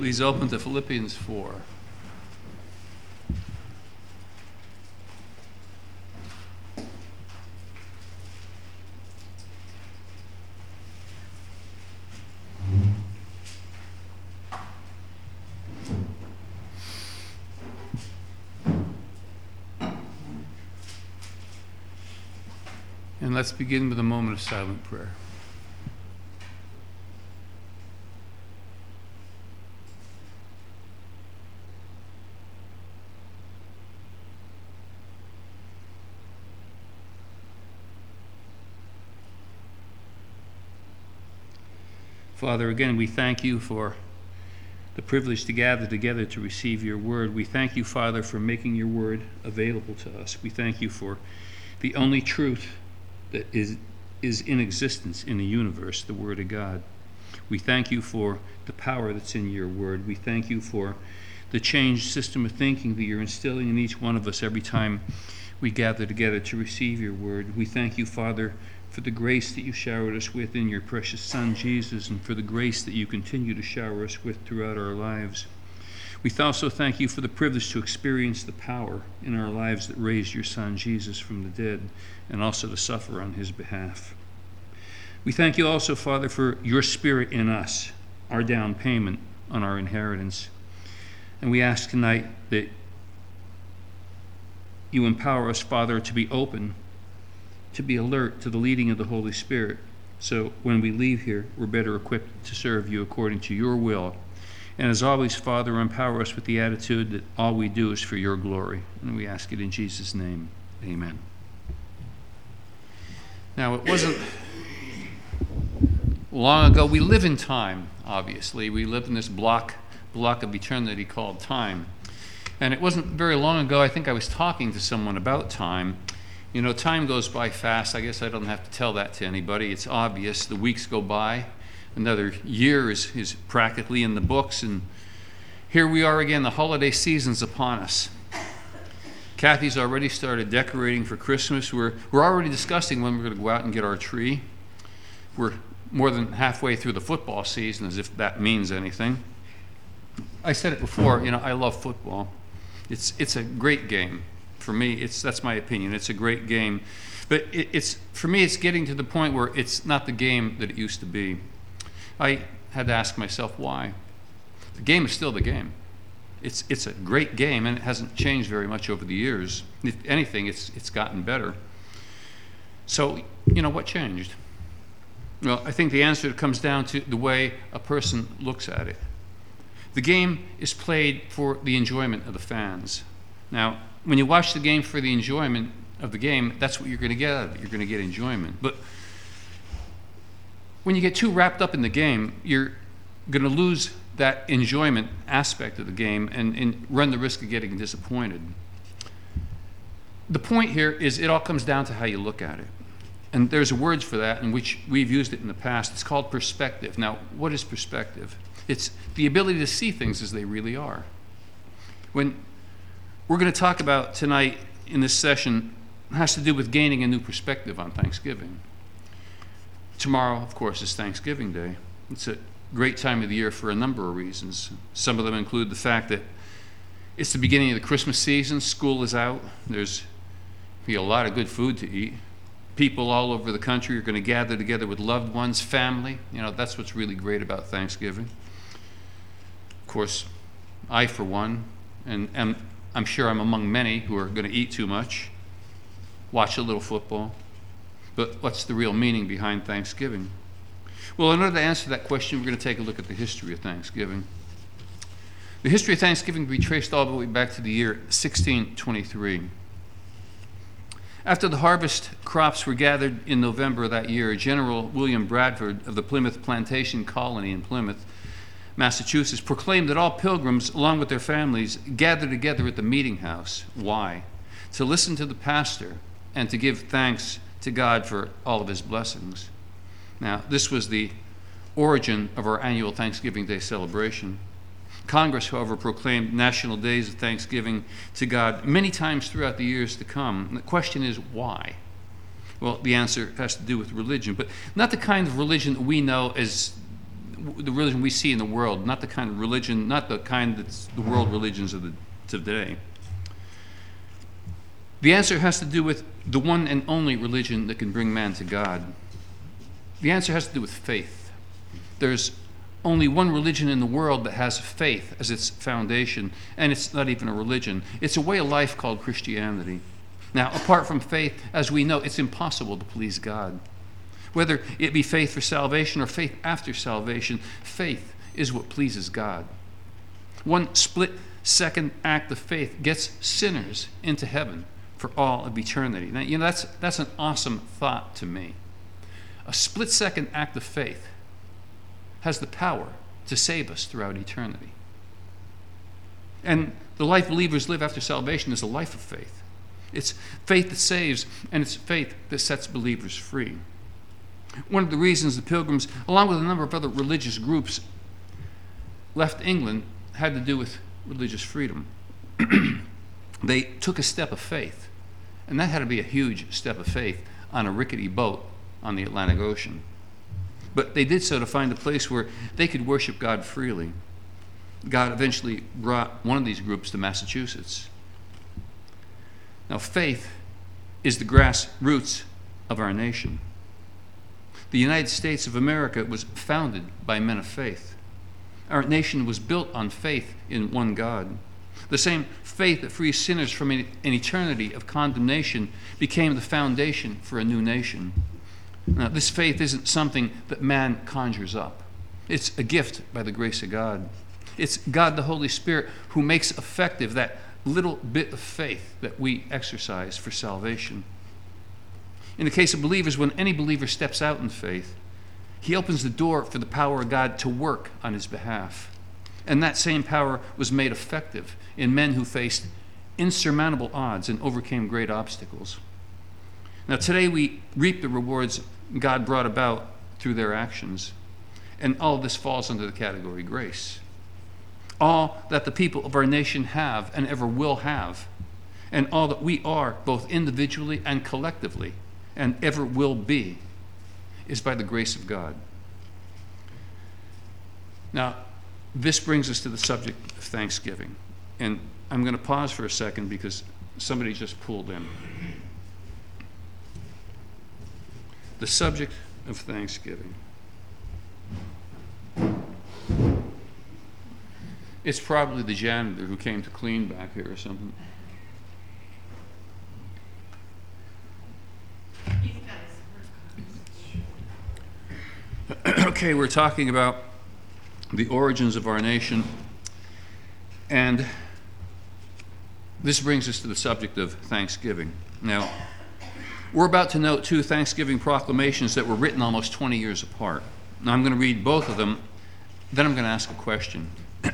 Please open to Philippians 4. And let's begin with a moment of silent prayer. Father, again, we thank you for the privilege to gather together to receive your word. We thank you, Father, for making your word available to us. We thank you for the only truth that is in existence in the universe, the Word of God. We thank you for the power that's in your word. We thank you for the changed system of thinking that you're instilling in each one of us every time we gather together to receive your word. We thank you, Father, for the grace that you showered us with in your precious Son, Jesus, and for the grace that you continue to shower us with throughout our lives. We also thank you for the privilege to experience the power in our lives that raised your Son, Jesus, from the dead, and also to suffer on his behalf. We thank you also, Father, for your Spirit in us, our down payment on our inheritance. And we ask tonight that you empower us, Father, to be open, to be alert to the leading of the Holy Spirit, so when we leave here, we're better equipped to serve you according to your will. And as always, Father, empower us with the attitude that all we do is for your glory. And we ask it in Jesus' name. Amen. Now, it wasn't long ago. We live in time, obviously. We live in this block of eternity called time. And it wasn't very long ago, I think I was talking to someone about time. You know, time goes by fast. I guess I don't have to tell that to anybody. It's obvious. The weeks go by. Another year is practically in the books. And here we are again. The holiday season's upon us. Kathy's already started decorating for Christmas. We're already discussing when we're going to go out and get our tree. We're more than halfway through the football season, as if that means anything. I said it before, you know, I love football. It's a great game. For me, that's my opinion. It's a great game. But for me, it's getting to the point where it's not the game that it used to be. I had to ask myself why. The game is still the game. It's a great game, and it hasn't changed very much over the years. If anything, it's gotten better. So, you know, what changed? Well, I think the answer comes down to the way a person looks at it. The game is played for the enjoyment of the fans. Now, when you watch the game for the enjoyment of the game, that's what you're going to get out of it. You're going to get enjoyment. But when you get too wrapped up in the game, you're going to lose that enjoyment aspect of the game and run the risk of getting disappointed. The point here is it all comes down to how you look at it. And there's words for that in which we've used it in the past. It's called perspective. Now, what is perspective? It's the ability to see things as they really are. When we're going to talk about tonight in this session has to do with gaining a new perspective on Thanksgiving. Tomorrow, of course, is Thanksgiving Day. It's a great time of the year for a number of reasons. Some of them include the fact that it's the beginning of the Christmas season. School is out. There's be a lot of good food to eat. People all over the country are going to gather together with loved ones, family. You know, that's what's really great about Thanksgiving. Of course, I, for one, and I'm sure I'm among many who are going to eat too much, watch a little football. But what's the real meaning behind Thanksgiving? Well, in order to answer that question, we're going to take a look at the history of Thanksgiving. The history of Thanksgiving can be traced all the way back to the year 1623. After the harvest crops were gathered in November of that year, General William Bradford of the Plymouth Plantation Colony in Plymouth, Massachusetts, proclaimed that all pilgrims, along with their families, gather together at the meeting house. Why? To listen to the pastor and to give thanks to God for all of his blessings. Now, this was the origin of our annual Thanksgiving Day celebration. Congress, however, proclaimed national days of thanksgiving to God many times throughout the years to come. And the question is, why? Well, the answer has to do with religion, but not the kind of religion that we know as the religion we see in the world, not the kind of religion, not the kind that's the world religions of today. The answer has to do with the one and only religion that can bring man to God. The answer has to do with faith. There's only one religion in the world that has faith as its foundation, and it's not even a religion. It's a way of life called Christianity. Now, apart from faith, as we know, it's impossible to please God. Whether it be faith for salvation or faith after salvation, faith is what pleases God. One split-second act of faith gets sinners into heaven for all of eternity. Now, that's an awesome thought to me. A split-second act of faith has the power to save us throughout eternity. And the life believers live after salvation is a life of faith. It's faith that saves, and it's faith that sets believers free. One of the reasons the Pilgrims, along with a number of other religious groups, left England had to do with religious freedom. They took a step of faith, and that had to be a huge step of faith on a rickety boat on the Atlantic Ocean. But they did so to find a place where they could worship God freely. God eventually brought one of these groups to Massachusetts. Now, faith is the grassroots of our nation. The United States of America was founded by men of faith. Our nation was built on faith in one God. The same faith that frees sinners from an eternity of condemnation became the foundation for a new nation. Now, this faith isn't something that man conjures up. It's a gift by the grace of God. It's God the Holy Spirit who makes effective that little bit of faith that we exercise for salvation. In the case of believers, when any believer steps out in faith, he opens the door for the power of God to work on his behalf. And that same power was made effective in men who faced insurmountable odds and overcame great obstacles. Now, today we reap the rewards God brought about through their actions. And all of this falls under the category grace. All that the people of our nation have and ever will have, and all that we are, both individually and collectively, and ever will be, is by the grace of God. Now, this brings us to the subject of Thanksgiving. And I'm going to pause for a second because somebody just pulled in. The subject of Thanksgiving. It's probably the janitor who came to clean back here or something. Okay, we're talking about the origins of our nation, and this brings us to the subject of Thanksgiving. Now, we're about to note two Thanksgiving proclamations that were written almost 20 years apart. Now, I'm going to read both of them, then I'm going to ask a question.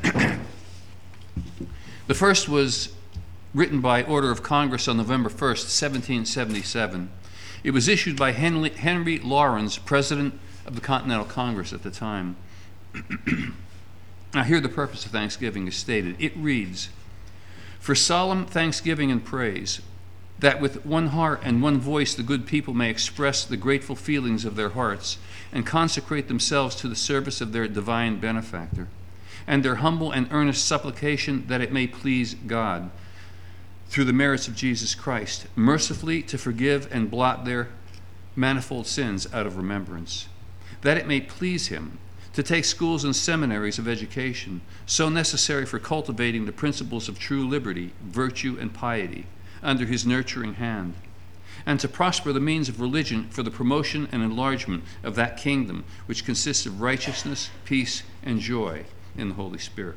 The first was written by order of Congress on November 1st, 1777. It was issued by Henry Laurens, President of the Continental Congress at the time. Now, here the purpose of Thanksgiving is stated. It reads, "For solemn thanksgiving and praise, that with one heart and one voice the good people may express the grateful feelings of their hearts and consecrate themselves to the service of their divine benefactor, and their humble and earnest supplication that it may please God, through the merits of Jesus Christ, mercifully to forgive and blot their manifold sins out of remembrance, that it may please him to take schools and seminaries of education, so necessary for cultivating the principles of true liberty, virtue, and piety, under his nurturing hand, and to prosper the means of religion for the promotion and enlargement of that kingdom which consists of righteousness, peace, and joy in the Holy Spirit."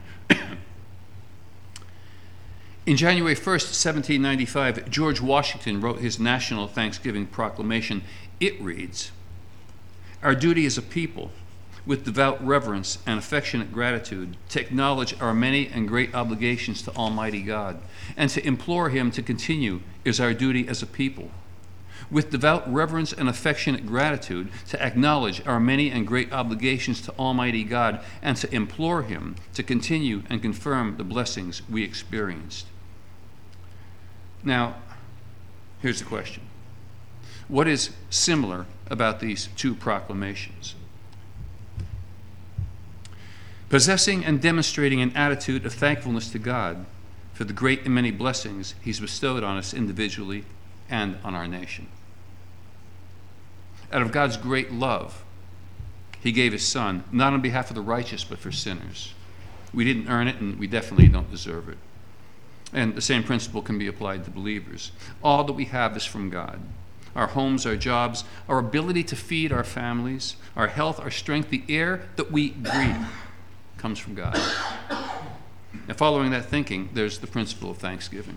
In January 1st, 1795, George Washington wrote his National Thanksgiving Proclamation. It reads, "Our duty as a people, with devout reverence and affectionate gratitude, to acknowledge our many and great obligations to Almighty God, and to implore him to continue, is our duty as a people. With devout reverence and affectionate gratitude, to acknowledge our many and great obligations to Almighty God, and to implore him to continue and confirm the blessings we experienced." Now, here's the question. What is similar about these two proclamations? Possessing and demonstrating an attitude of thankfulness to God for the great and many blessings he's bestowed on us individually and on our nation. Out of God's great love, he gave his Son, not on behalf of the righteous, but for sinners. We didn't earn it, and we definitely don't deserve it. And the same principle can be applied to believers. All that we have is from God. Our homes, our jobs, our ability to feed our families, our health, our strength, the air that we breathe comes from God. And following that thinking, there's the principle of thanksgiving.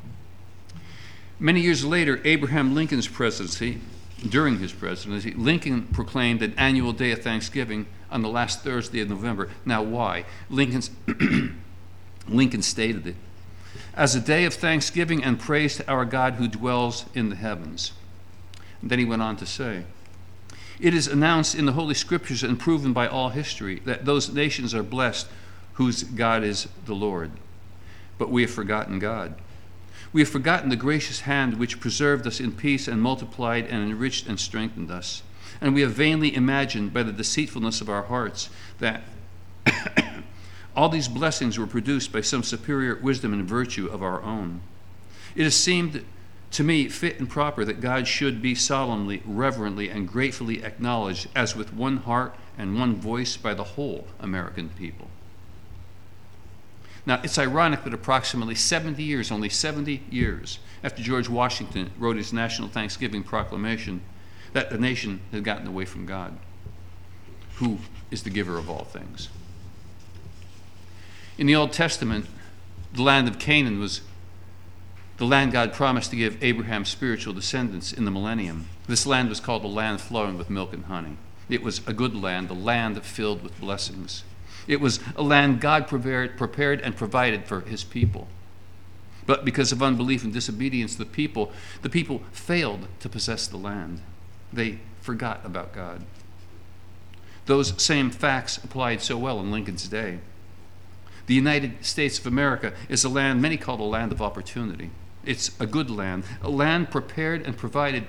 Many years later, Abraham Lincoln's presidency, during his presidency, Lincoln proclaimed an annual day of Thanksgiving on the last Thursday of November. Now, why? Lincoln stated it as a day of thanksgiving and praise to our God who dwells in the heavens. And then he went on to say, it is announced in the Holy Scriptures and proven by all history that those nations are blessed whose God is the Lord. But we have forgotten God. We have forgotten the gracious hand which preserved us in peace and multiplied and enriched and strengthened us. And we have vainly imagined by the deceitfulness of our hearts that all these blessings were produced by some superior wisdom and virtue of our own. It has seemed to me fit and proper that God should be solemnly, reverently, and gratefully acknowledged as with one heart and one voice by the whole American people. Now, it's ironic that approximately 70 years, only 70 years, after George Washington wrote his National Thanksgiving Proclamation, that the nation had gotten away from God, who is the giver of all things. In the Old Testament, the land of Canaan was the land God promised to give Abraham's spiritual descendants in the millennium. This land was called the land flowing with milk and honey. It was a good land, a land filled with blessings. It was a land God prepared and provided for his people. But because of unbelief and disobedience, the people failed to possess the land. They forgot about God. Those same facts applied so well in Lincoln's day. The United States of America is a land many call the land of opportunity. It's a good land, a land prepared and provided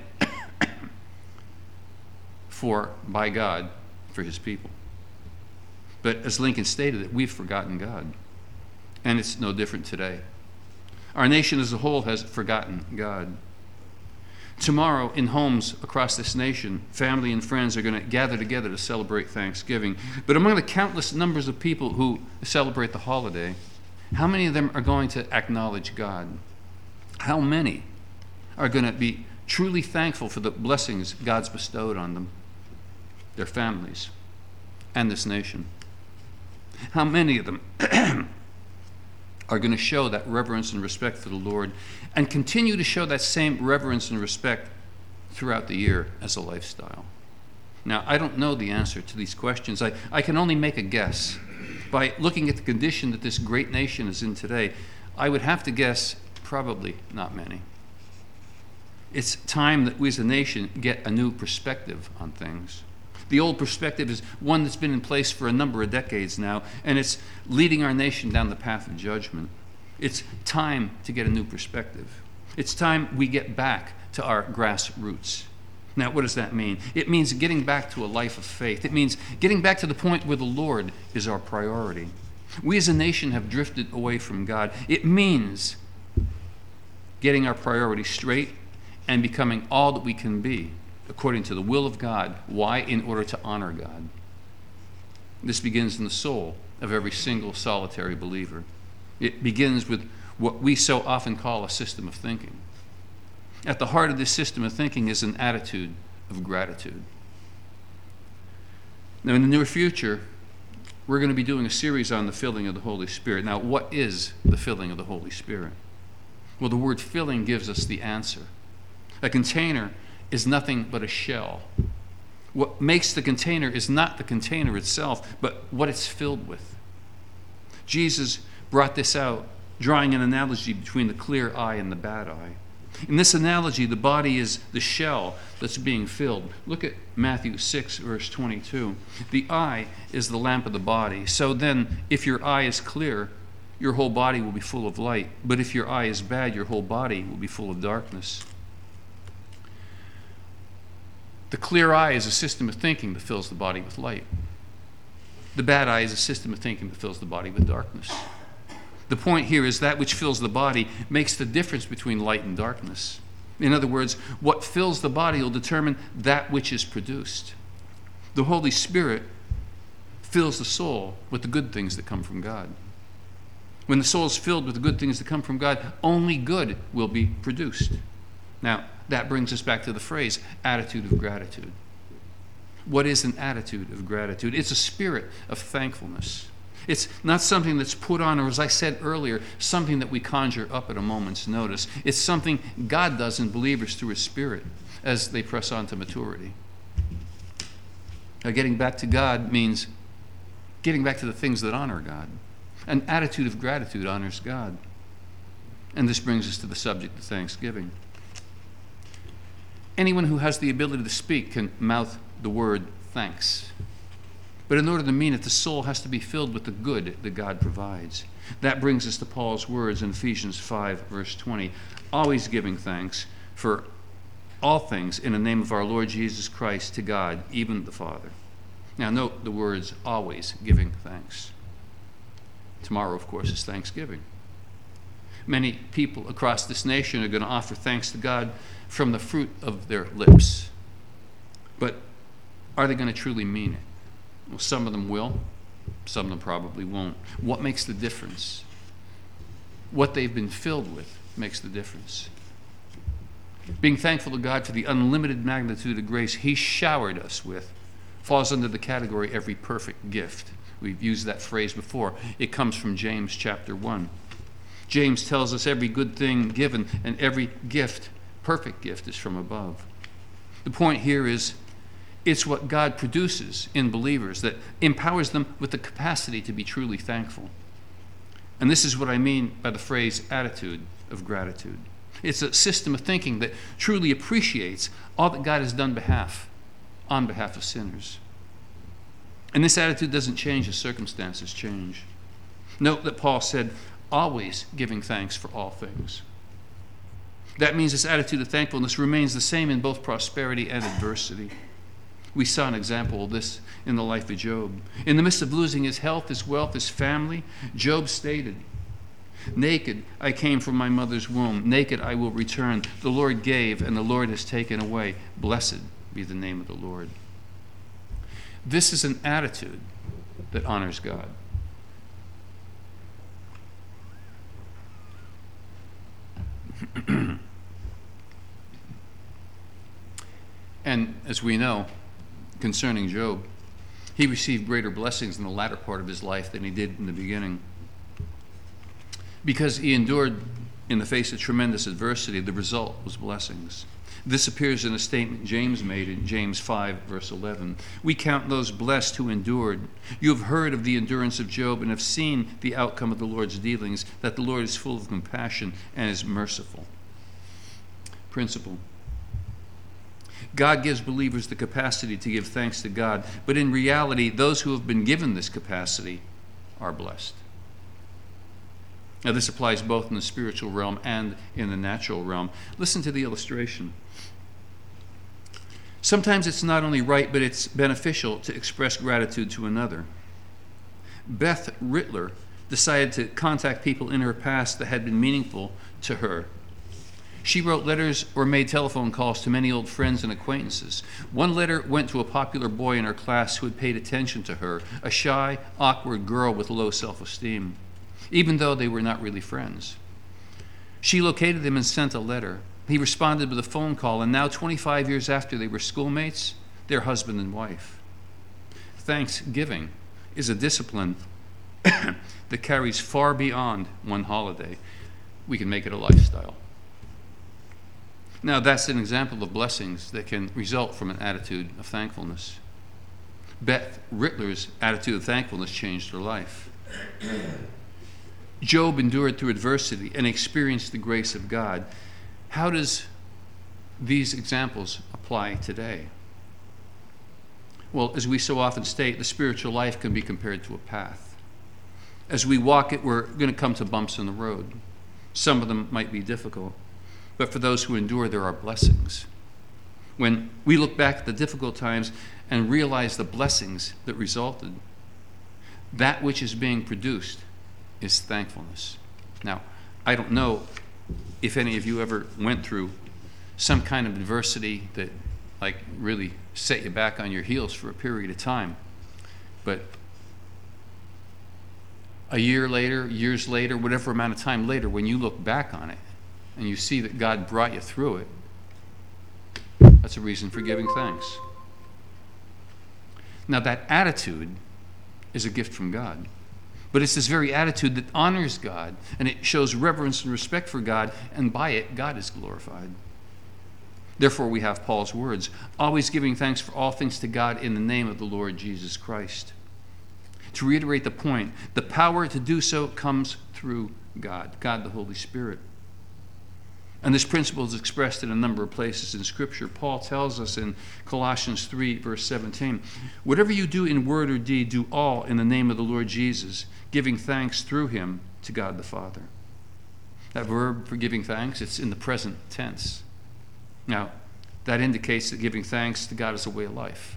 by God for his people. But as Lincoln stated it, we've forgotten God. And it's no different today. Our nation as a whole has forgotten God. Tomorrow, in homes across this nation, family and friends are going to gather together to celebrate Thanksgiving. But among the countless numbers of people who celebrate the holiday, how many of them are going to acknowledge God? How many are going to be truly thankful for the blessings God's bestowed on them, their families, and this nation? How many of them are going to show that reverence and respect for the Lord and continue to show that same reverence and respect throughout the year as a lifestyle? Now, I don't know the answer to these questions. I can only make a guess. By looking at the condition that this great nation is in today, I would have to guess probably not many. It's time that we as a nation get a new perspective on things. The old perspective is one that's been in place for a number of decades now, and it's leading our nation down the path of judgment. It's time to get a new perspective. It's time we get back to our grassroots. Now, what does that mean? It means getting back to a life of faith. It means getting back to the point where the Lord is our priority. We as a nation have drifted away from God. It means getting our priorities straight and becoming all that we can be according to the will of God. Why? In order to honor God. This begins in the soul of every single solitary believer. It begins with what we so often call a system of thinking. At the heart of this system of thinking is an attitude of gratitude. Now, in the near future, we're going to be doing a series on the filling of the Holy Spirit. Now, what is the filling of the Holy Spirit? Well, the word filling gives us the answer. A container is nothing but a shell. What makes the container is not the container itself, but what it's filled with. Jesus brought this out, drawing an analogy between the clear eye and the bad eye. In this analogy, the body is the shell that's being filled. Look at Matthew 6, verse 22. The eye is the lamp of the body. So then, if your eye is clear, your whole body will be full of light. But if your eye is bad, your whole body will be full of darkness. The clear eye is a system of thinking that fills the body with light. The bad eye is a system of thinking that fills the body with darkness. The point here is that which fills the body makes the difference between light and darkness. In other words, what fills the body will determine that which is produced. The Holy Spirit fills the soul with the good things that come from God. When the soul is filled with the good things that come from God, only good will be produced. Now, that brings us back to the phrase, attitude of gratitude. What is an attitude of gratitude? It's a spirit of thankfulness. It's not something that's put on, or as I said earlier, something that we conjure up at a moment's notice. It's something God does in believers through His Spirit as they press on to maturity. Now, getting back to God means getting back to the things that honor God. An attitude of gratitude honors God. And this brings us to the subject of thanksgiving. Anyone who has the ability to speak can mouth the word thanks. But in order to mean it, the soul has to be filled with the good that God provides. That brings us to Paul's words in Ephesians 5, verse 20, always giving thanks for all things in the name of our Lord Jesus Christ to God, even the Father. Now note the words, always giving thanks. Tomorrow, of course, is Thanksgiving. Many people across this nation are going to offer thanks to God from the fruit of their lips. But are they going to truly mean it? Well, some of them will. Some of them probably won't. What makes the difference? What they've been filled with makes the difference. Being thankful to God for the unlimited magnitude of grace He showered us with falls under the category every perfect gift. We've used that phrase before. It comes from James chapter 1. James tells us every good thing given and every gift, perfect gift, is from above. The point here is it's what God produces in believers that empowers them with the capacity to be truly thankful. And this is what I mean by the phrase attitude of gratitude. It's a system of thinking that truly appreciates all that God has done on behalf of sinners. And this attitude doesn't change as circumstances change. Note that Paul said, always giving thanks for all things. That means this attitude of thankfulness remains the same in both prosperity and adversity. We saw an example of this in the life of Job. In the midst of losing his health, his wealth, his family, Job stated, naked I came from my mother's womb, naked I will return. The Lord gave, and the Lord has taken away. Blessed be the name of the Lord. This is an attitude that honors God. And as we know, concerning Job, he received greater blessings in the latter part of his life than he did in the beginning. Because he endured in the face of tremendous adversity, the result was blessings. This appears in a statement James made in James 5, verse 11. We count those blessed who endured. You have heard of the endurance of Job and have seen the outcome of the Lord's dealings, that the Lord is full of compassion and is merciful. Principle. God gives believers the capacity to give thanks to God, but in reality, those who have been given this capacity are blessed. Now, this applies both in the spiritual realm and in the natural realm. Listen to the illustration. Sometimes it's not only right, but it's beneficial to express gratitude to another. Beth Rittler decided to contact people in her past that had been meaningful to her. She wrote letters or made telephone calls to many old friends and acquaintances. One letter went to a popular boy in her class who had paid attention to her, a shy, awkward girl with low self-esteem, even though they were not really friends. She located him and sent a letter. He responded with a phone call, and now 25 years after they were schoolmates, they're husband and wife. Thanksgiving is a discipline that carries far beyond one holiday. We can make it a lifestyle. Now, that's an example of blessings that can result from an attitude of thankfulness. Beth Rittler's attitude of thankfulness changed her life. Job endured through adversity and experienced the grace of God. How does these examples apply today? Well, as we so often state, the spiritual life can be compared to a path. As we walk it, we're going to come to bumps in the road. Some of them might be difficult. But for those who endure, there are blessings. When we look back at the difficult times and realize the blessings that resulted, that which is being produced is thankfulness. Now, I don't know if any of you ever went through some kind of adversity that like really set you back on your heels for a period of time. But a year later, years later, whatever amount of time later, when you look back on it and you see that God brought you through it, that's a reason for giving thanks. Now, that attitude is a gift from God. But it's this very attitude that honors God, and it shows reverence and respect for God, and by it, God is glorified. Therefore, we have Paul's words, always giving thanks for all things to God in the name of the Lord Jesus Christ. To reiterate the point, the power to do so comes through God the Holy Spirit. And this principle is expressed in a number of places in Scripture. Paul tells us in Colossians 3, verse 17, whatever you do in word or deed, do all in the name of the Lord Jesus, giving thanks through him to God the Father. That verb for giving thanks, it's in the present tense. Now, that indicates that giving thanks to God is a way of life.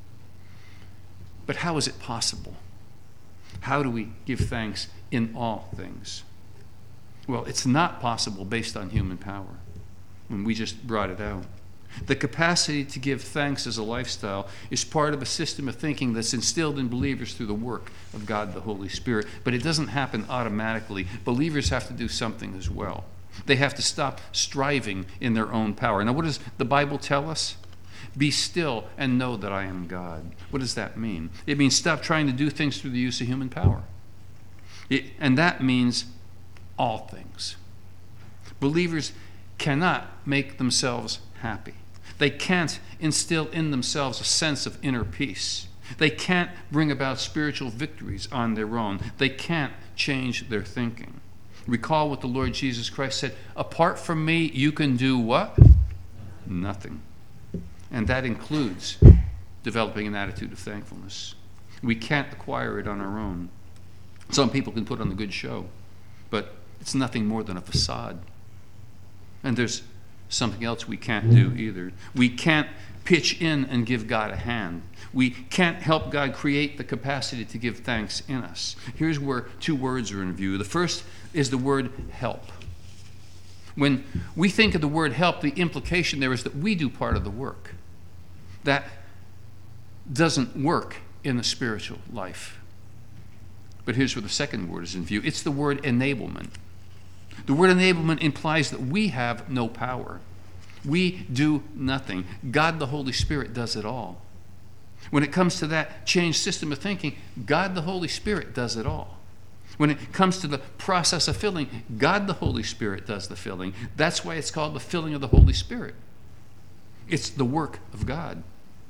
But how is it possible? How do we give thanks in all things? Well, it's not possible based on human power. And we just brought it out. The capacity to give thanks as a lifestyle is part of a system of thinking that's instilled in believers through the work of God the Holy Spirit. But it doesn't happen automatically. Believers have to do something as well. They have to stop striving in their own power. Now, what does the Bible tell us? Be still and know that I am God. What does that mean? It means stop trying to do things through the use of human power. And that means all things. Believers cannot make themselves happy. They can't instill in themselves a sense of inner peace. They can't bring about spiritual victories on their own. They can't change their thinking. Recall what the Lord Jesus Christ said, apart from me, you can do what? Nothing. And that includes developing an attitude of thankfulness. We can't acquire it on our own. Some people can put on a good show, but it's nothing more than a facade. And there's something else we can't do either. We can't pitch in and give God a hand. We can't help God create the capacity to give thanks in us. Here's where two words are in view. The first is the word help. When we think of the word help, the implication there is that we do part of the work. That doesn't work in the spiritual life. But here's where the second word is in view. It's the word enablement. The word enablement implies that we have no power. We do nothing. God the Holy Spirit does it all. When it comes to that changed system of thinking, God the Holy Spirit does it all. When it comes to the process of filling, God the Holy Spirit does the filling. That's why it's called the filling of the Holy Spirit. It's the work of God.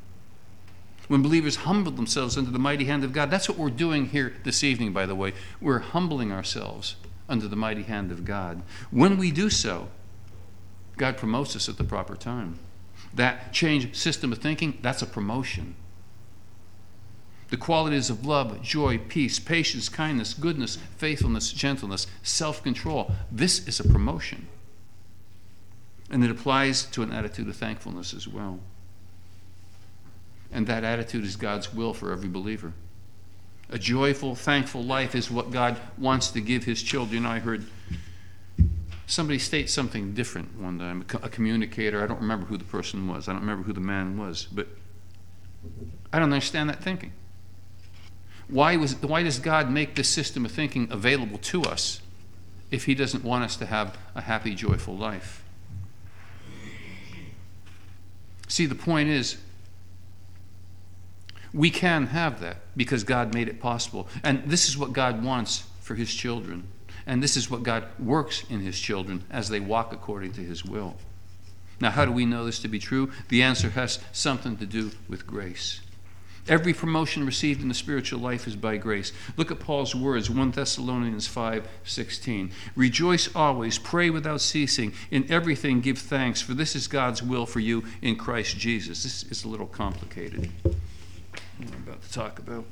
When believers humble themselves under the mighty hand of God, that's what we're doing here this evening, by the way. We're humbling ourselves under the mighty hand of God. When we do so, God promotes us at the proper time. That changed system of thinking, that's a promotion. The qualities of love, joy, peace, patience, kindness, goodness, faithfulness, gentleness, self-control, this is a promotion. And it applies to an attitude of thankfulness as well. And that attitude is God's will for every believer. A joyful, thankful life is what God wants to give his children. I heard somebody state something different one time, a communicator. I don't remember who the person was. I don't remember who the man was. But I don't understand that thinking. Why does God make this system of thinking available to us if he doesn't want us to have a happy, joyful life? See, the point is, we can have that because God made it possible. And this is what God wants for his children. And this is what God works in his children as they walk according to his will. Now, how do we know this to be true? The answer has something to do with grace. Every promotion received in the spiritual life is by grace. Look at Paul's words, 1 Thessalonians 5:16. Rejoice always, pray without ceasing, in everything give thanks, for this is God's will for you in Christ Jesus. This is a little complicated, what I'm about to talk about.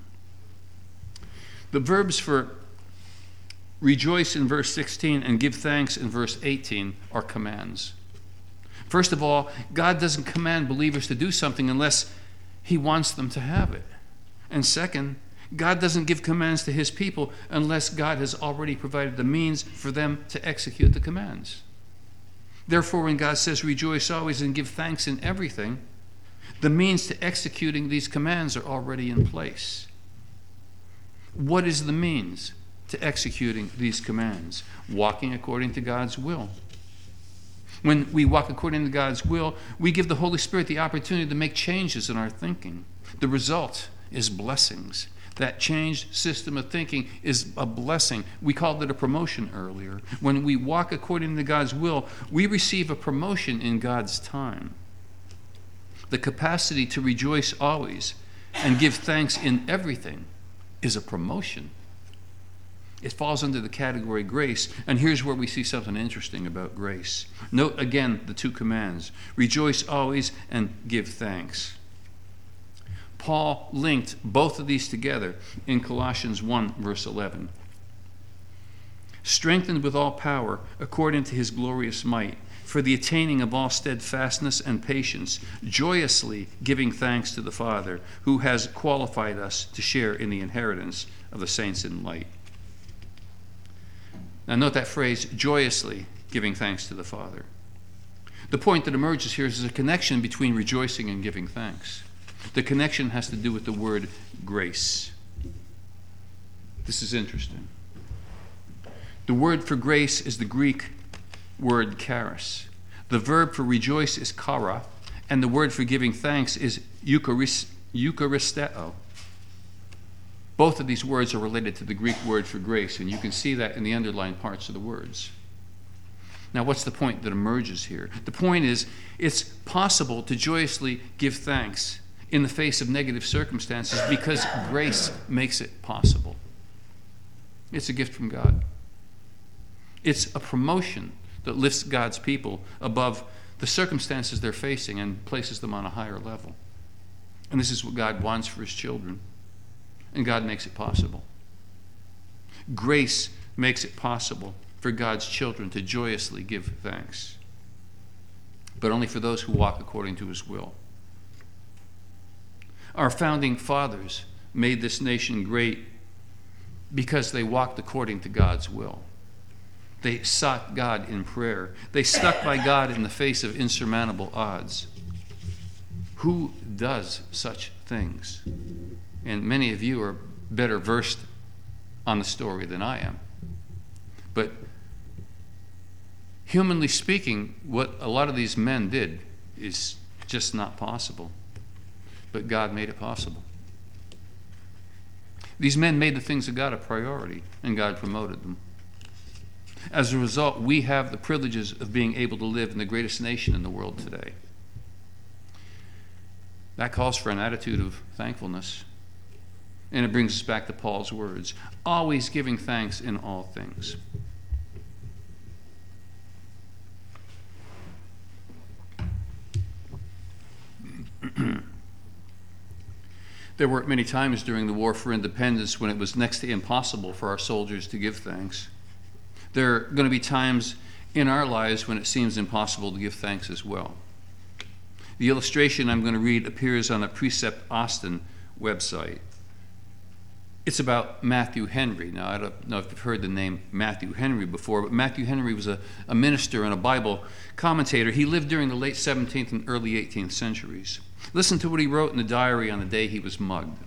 The verbs for rejoice in verse 16 and give thanks in verse 18 are commands. First of all, God doesn't command believers to do something unless he wants them to have it. And second, God doesn't give commands to his people unless God has already provided the means for them to execute the commands. Therefore, when God says rejoice always and give thanks in everything, the means to executing these commands are already in place. What is the means to executing these commands? Walking according to God's will. When we walk according to God's will, we give the Holy Spirit the opportunity to make changes in our thinking. The result is blessings. That changed system of thinking is a blessing. We called it a promotion earlier. When we walk according to God's will, we receive a promotion in God's time. The capacity to rejoice always and give thanks in everything is a promotion. It falls under the category grace, and here's where we see something interesting about grace. Note again the two commands: rejoice always and give thanks. Paul linked both of these together in Colossians 1, verse 11. Strengthened with all power according to his glorious might, for the attaining of all steadfastness and patience, joyously giving thanks to the Father, who has qualified us to share in the inheritance of the saints in light. Now note that phrase, joyously giving thanks to the Father. The point that emerges here is a connection between rejoicing and giving thanks. The connection has to do with the word grace. This is interesting. The word for grace is the Greek word charis. The verb for rejoice is chara, and the word for giving thanks is eucharisteo. Both of these words are related to the Greek word for grace, and you can see that in the underlined parts of the words. Now, what's the point that emerges here? The point is, it's possible to joyously give thanks in the face of negative circumstances because grace makes it possible. It's a gift from God. It's a promotion that lifts God's people above the circumstances they're facing and places them on a higher level. And this is what God wants for his children. And God makes it possible. Grace makes it possible for God's children to joyously give thanks. But only for those who walk according to his will. Our founding fathers made this nation great because they walked according to God's will. They sought God in prayer. They stuck by God in the face of insurmountable odds. Who does such things? And many of you are better versed on the story than I am. But humanly speaking, what a lot of these men did is just not possible. But God made it possible. These men made the things of God a priority, and God promoted them. As a result, we have the privileges of being able to live in the greatest nation in the world today. That calls for an attitude of thankfulness. And it brings us back to Paul's words, always giving thanks in all things. There were many times during the War for Independence when it was next to impossible for our soldiers to give thanks. There are going to be times in our lives when it seems impossible to give thanks as well. The illustration I'm going to read appears on a Precept Austin website. It's about Matthew Henry. Now, I don't know if you've heard the name Matthew Henry before, but Matthew Henry was a minister and a Bible commentator. He lived during the late 17th and early 18th centuries. Listen to what he wrote in the diary on the day he was mugged.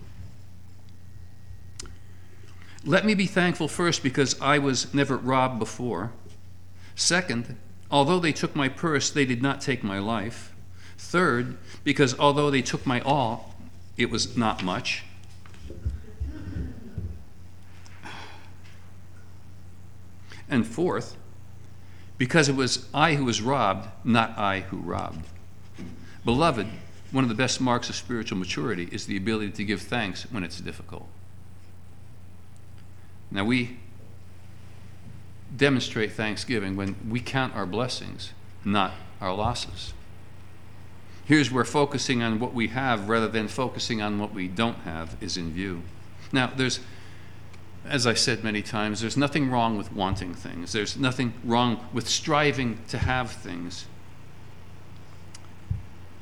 Let me be thankful first because I was never robbed before. Second, although they took my purse, they did not take my life. Third, because although they took my all, it was not much. And fourth, because it was I who was robbed, not I who robbed. Beloved, one of the best marks of spiritual maturity is the ability to give thanks when it's difficult. Now, we demonstrate thanksgiving when we count our blessings, not our losses. Here's where focusing on what we have rather than focusing on what we don't have is in view. Now, as I said many times, there's nothing wrong with wanting things. There's nothing wrong with striving to have things.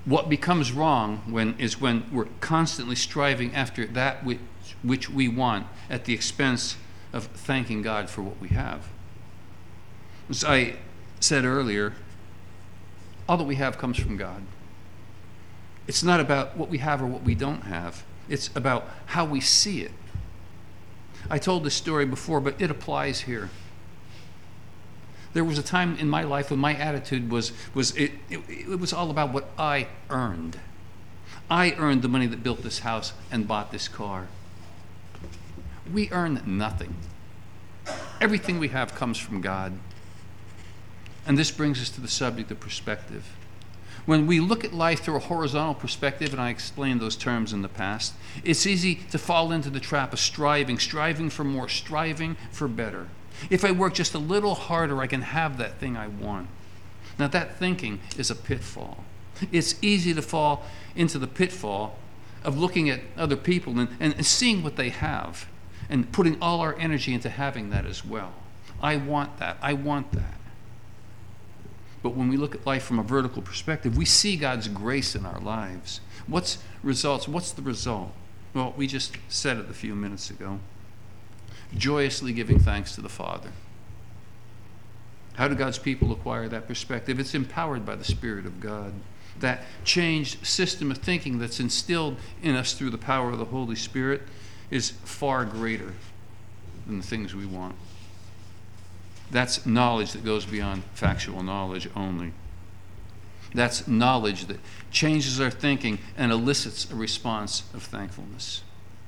What becomes wrong is when we're constantly striving after that which we want at the expense of thanking God for what we have. As I said earlier, all that we have comes from God. It's not about what we have or what we don't have. It's about how we see it. I told this story before, but it applies here. There was a time in my life when my attitude was all about what I earned. I earned the money that built this house and bought this car. We earn nothing. Everything we have comes from God. And this brings us to the subject of perspective. When we look at life through a horizontal perspective, and I explained those terms in the past, it's easy to fall into the trap of striving for more, striving for better. If I work just a little harder, I can have that thing I want. Now that thinking is a pitfall. It's easy to fall into the pitfall of looking at other people and seeing what they have and putting all our energy into having that as well. I want that. I want that. But when we look at life from a vertical perspective, we see God's grace in our lives. What's the result? Well, we just said it a few minutes ago. Joyously giving thanks to the Father. How do God's people acquire that perspective? It's empowered by the Spirit of God. That changed system of thinking that's instilled in us through the power of the Holy Spirit is far greater than the things we want. That's knowledge that goes beyond factual knowledge only. That's knowledge that changes our thinking and elicits a response of thankfulness.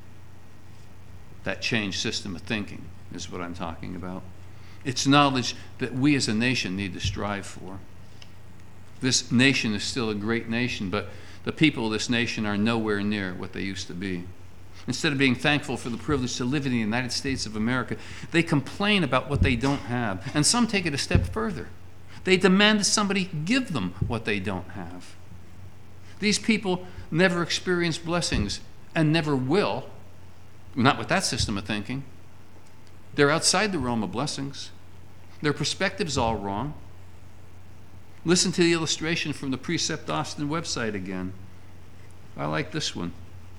That changed system of thinking is what I'm talking about. It's knowledge that we as a nation need to strive for. This nation is still a great nation, but the people of this nation are nowhere near what they used to be. Instead of being thankful for the privilege to live in the United States of America, they complain about what they don't have. And some take it a step further. They demand that somebody give them what they don't have. These people never experience blessings and never will. Not with that system of thinking. They're outside the realm of blessings. Their perspective's all wrong. Listen to the illustration from the Precept Austin website again. I like this one.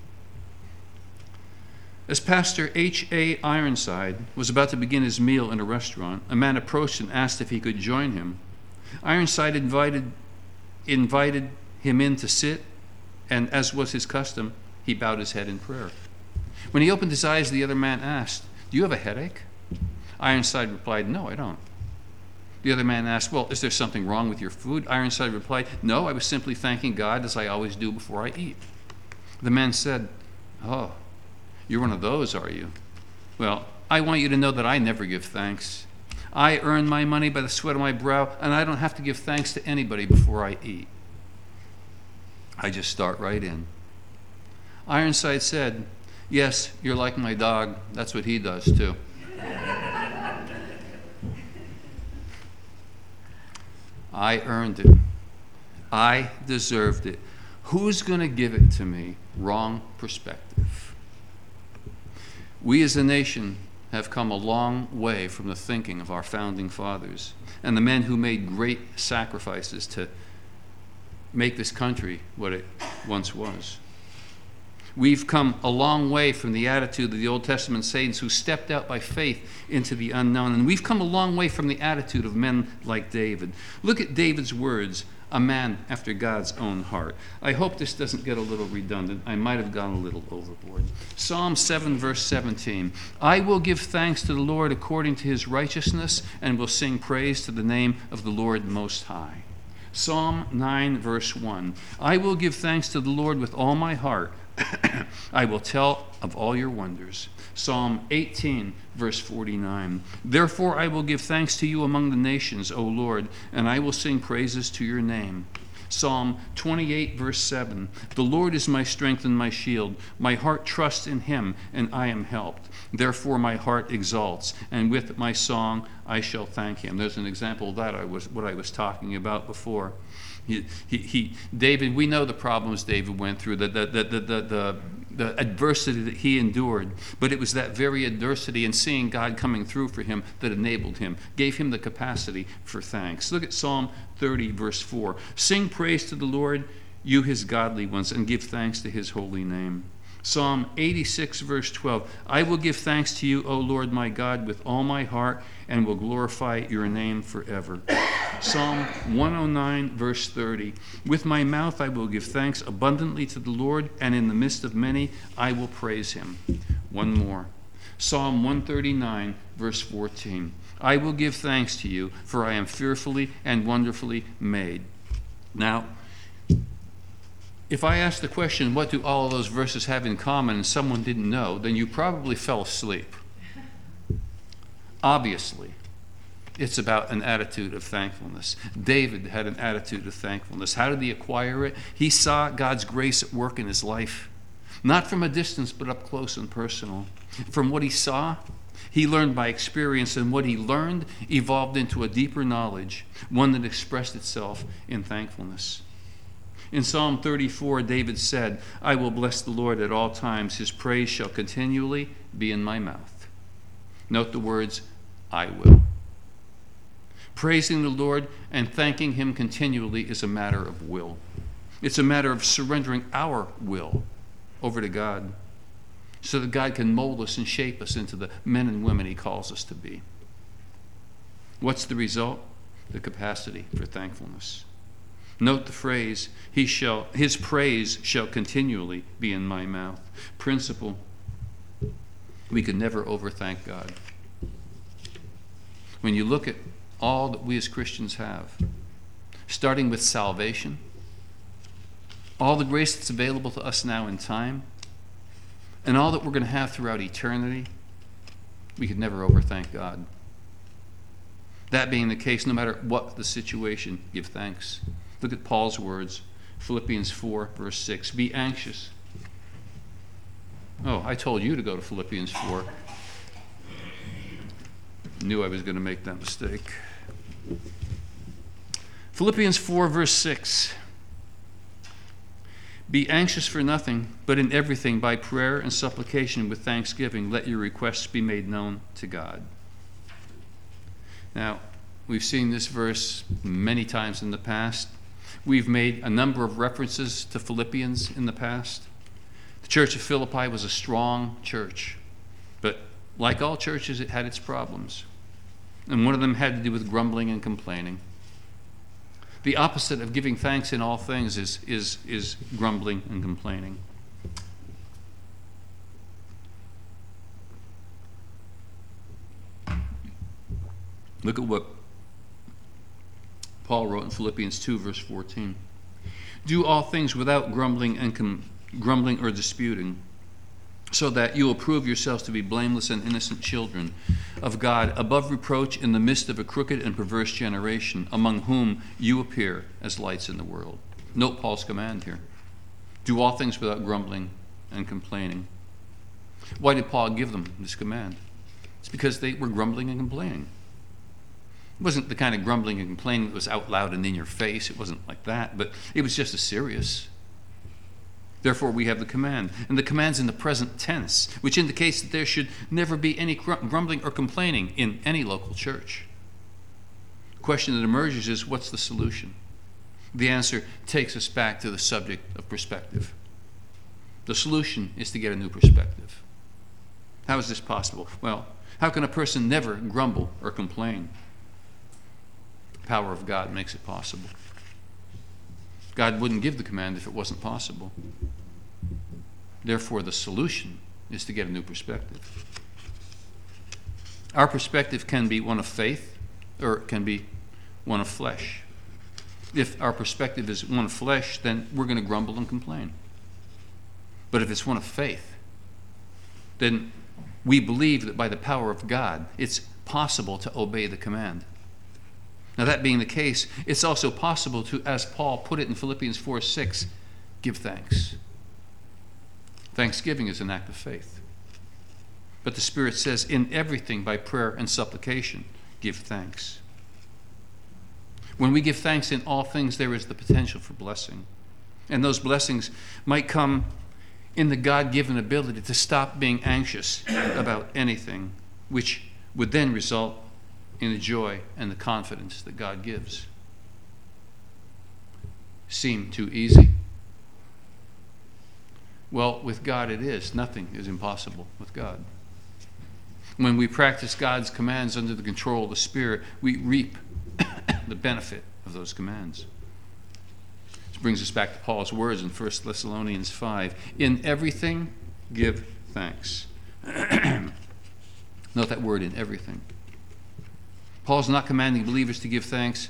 As Pastor H.A. Ironside was about to begin his meal in a restaurant, a man approached and asked if he could join him. Ironside invited him in to sit, and as was his custom, he bowed his head in prayer. When he opened his eyes, the other man asked, "Do you have a headache?" Ironside replied, "No, I don't." The other man asked, "Well, is there something wrong with your food?" Ironside replied, "No, I was simply thanking God as I always do before I eat." The man said, "Oh, you're one of those, are you? Well, I want you to know that I never give thanks. I earn my money by the sweat of my brow, and I don't have to give thanks to anybody before I eat. I just start right in." Ironside said, "Yes, you're like my dog. That's what he does too." I earned it. I deserved it. Who's going to give it to me? Wrong perspective. We as a nation have come a long way from the thinking of our founding fathers and the men who made great sacrifices to make this country what it once was. We've come a long way from the attitude of the Old Testament saints who stepped out by faith into the unknown. And we've come a long way from the attitude of men like David. Look at David's words, a man after God's own heart. I hope this doesn't get a little redundant. I might have gone a little overboard. Psalm 7, verse 17. "I will give thanks to the Lord according to his righteousness, and will sing praise to the name of the Lord Most High." Psalm 9, verse 1. "I will give thanks to the Lord with all my heart. I will tell of all your wonders." Psalm 18, verse 49. "Therefore I will give thanks to you among the nations, O Lord, and I will sing praises to your name." Psalm 28, verse 7. "The Lord is my strength and my shield. My heart trusts in him, and I am helped. Therefore my heart exalts, and with my song I shall thank him." There's an example of that, what I was talking about before. David, we know the problems David went through, the adversity that he endured, but it was that very adversity and seeing God coming through for him that enabled him, gave him the capacity for thanks. Look at Psalm 30, verse 4. "Sing praise to the Lord, you his godly ones, and give thanks to his holy name. Psalm 86, verse 12. I will give thanks to you, O Lord my God, with all my heart, and will glorify your name forever. Psalm 109, verse 30. With my mouth I will give thanks abundantly to the Lord, and in the midst of many I will praise him. One more. Psalm 139, verse 14. I will give thanks to you, for I am fearfully and wonderfully made. Now, if I asked the question, what do all of those verses have in common, and someone didn't know, then you probably fell asleep. Obviously, it's about an attitude of thankfulness. David had an attitude of thankfulness. How did he acquire it? He saw God's grace at work in his life, not from a distance, but up close and personal. From what he saw, he learned by experience, and what he learned evolved into a deeper knowledge, one that expressed itself in thankfulness. In Psalm 34, David said, I will bless the Lord at all times. His praise shall continually be in my mouth. Note the words, I will. Praising the Lord and thanking him continually is a matter of will. It's a matter of surrendering our will over to God so that God can mold us and shape us into the men and women he calls us to be. What's the result? The capacity for thankfulness. Note the phrase, his praise shall continually be in my mouth. Principle, we could never overthank God. When you look at all that we as Christians have, starting with salvation, all the grace that's available to us now in time, and all that we're going to have throughout eternity, we could never overthank God. That being the case, no matter what the situation, give thanks. Look at Paul's words, Philippians 4, verse 6. Be anxious. Oh, I told you to go to Philippians 4. Knew I was going to make that mistake. Philippians 4, verse 6. Be anxious for nothing, but in everything by prayer and supplication with thanksgiving, let your requests be made known to God. Now, we've seen this verse many times in the past. We've made a number of references to Philippians in the past. The church of Philippi was a strong church, but like all churches, it had its problems. And one of them had to do with grumbling and complaining. The opposite of giving thanks in all things is grumbling and complaining. Look at what Paul wrote in Philippians 2, verse 14. Do all things without grumbling or disputing, so that you will prove yourselves to be blameless and innocent children of God, above reproach in the midst of a crooked and perverse generation, among whom you appear as lights in the world. Note Paul's command here. Do all things without grumbling and complaining. Why did Paul give them this command? It's because they were grumbling and complaining. It wasn't the kind of grumbling and complaining that was out loud and in your face. It wasn't like that, but it was just as serious. Therefore, we have the command. And the command's in the present tense, which indicates that there should never be any grumbling or complaining in any local church. The question that emerges is, what's the solution? The answer takes us back to the subject of perspective. The solution is to get a new perspective. How is this possible? Well, how can a person never grumble or complain? The power of God makes it possible. God wouldn't give the command if it wasn't possible. Therefore, the solution is to get a new perspective. Our perspective can be one of faith, or it can be one of flesh. If our perspective is one of flesh, then we're going to grumble and complain. But if it's one of faith, then we believe that by the power of God, it's possible to obey the command. Now, that being the case, it's also possible to, as Paul put it in Philippians 4:6, give thanks. Thanksgiving is an act of faith. But the Spirit says, in everything by prayer and supplication, give thanks. When we give thanks in all things, there is the potential for blessing. And those blessings might come in the God-given ability to stop being anxious about anything, which would then result in the joy and the confidence that God gives. Seem too easy? Well, with God it is. Nothing is impossible with God. When we practice God's commands under the control of the Spirit, we reap the benefit of those commands. This brings us back to Paul's words in 1 Thessalonians 5. In everything, give thanks. Note that word, in everything. Paul's not commanding believers to give thanks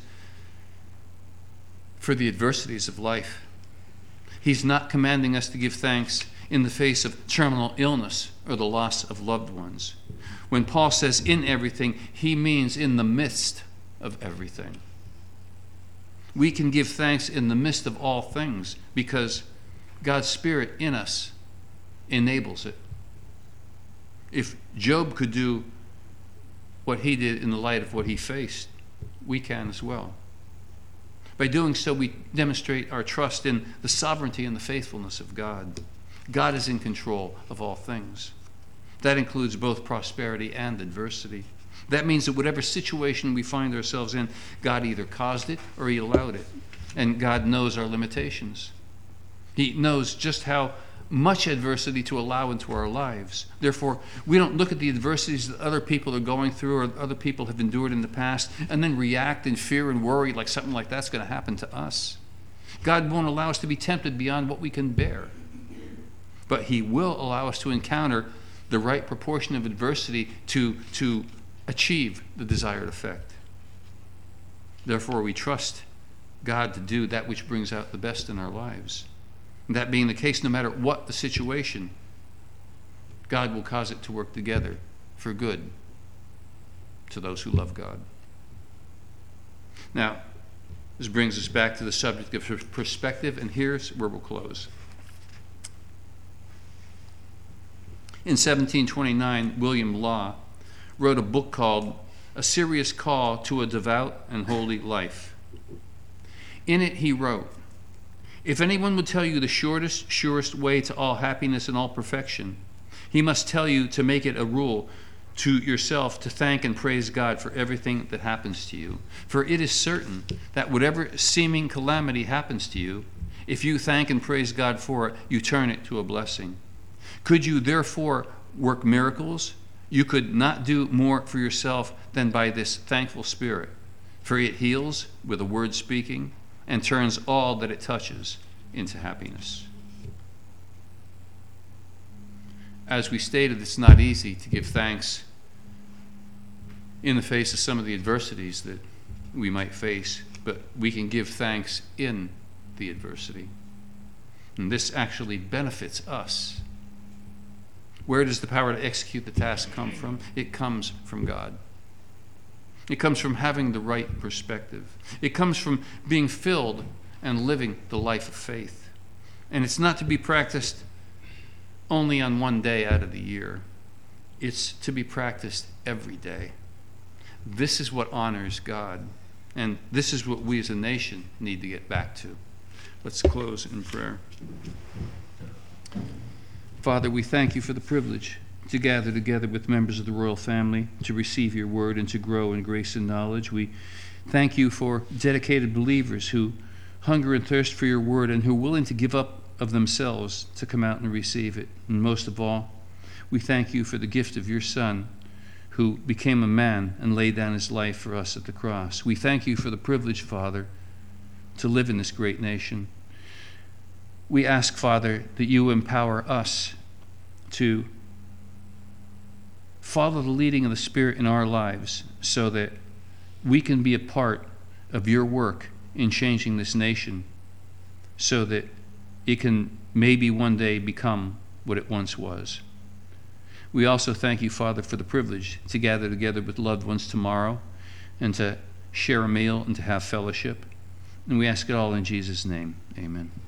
for the adversities of life. He's not commanding us to give thanks in the face of terminal illness or the loss of loved ones. When Paul says in everything, he means in the midst of everything. We can give thanks in the midst of all things because God's Spirit in us enables it. If Job could do what he did in the light of what he faced, we can as well. By doing so, we demonstrate our trust in the sovereignty and the faithfulness of God. God is in control of all things. That includes both prosperity and adversity. That means that whatever situation we find ourselves in, God either caused it or he allowed it. And God knows our limitations. He knows just how much adversity to allow into our lives. Therefore, we don't look at the adversities that other people are going through or other people have endured in the past and then react in fear and worry like something like that's going to happen to us. God won't allow us to be tempted beyond what we can bear. But he will allow us to encounter the right proportion of adversity to achieve the desired effect. Therefore, we trust God to do that which brings out the best in our lives. And that being the case, no matter what the situation, God will cause it to work together for good to those who love God. Now, this brings us back to the subject of perspective, and here's where we'll close. In 1729, William Law wrote a book called A Serious Call to a Devout and Holy Life. In it, he wrote, "If anyone would tell you the shortest, surest way to all happiness and all perfection, he must tell you to make it a rule to yourself to thank and praise God for everything that happens to you. For it is certain that whatever seeming calamity happens to you, if you thank and praise God for it, you turn it to a blessing. Could you therefore work miracles? You could not do more for yourself than by this thankful spirit, for it heals with a word speaking and turns all that it touches into happiness." As we stated, it's not easy to give thanks in the face of some of the adversities that we might face, but we can give thanks in the adversity. And this actually benefits us. Where does the power to execute the task come from? It comes from God. It comes from having the right perspective. It comes from being filled and living the life of faith. And it's not to be practiced only on one day out of the year. It's to be practiced every day. This is what honors God. And this is what we as a nation need to get back to. Let's close in prayer. Father, we thank you for the privilege to gather together with members of the royal family to receive your word and to grow in grace and knowledge. We thank you for dedicated believers who hunger and thirst for your word and who are willing to give up of themselves to come out and receive it. And most of all, we thank you for the gift of your Son who became a man and laid down his life for us at the cross. We thank you for the privilege, Father, to live in this great nation. We ask, Father, that you empower us to follow the leading of the Spirit in our lives so that we can be a part of your work in changing this nation so that it can maybe one day become what it once was. We also thank you, Father, for the privilege to gather together with loved ones tomorrow and to share a meal and to have fellowship. And we ask it all in Jesus' name. Amen.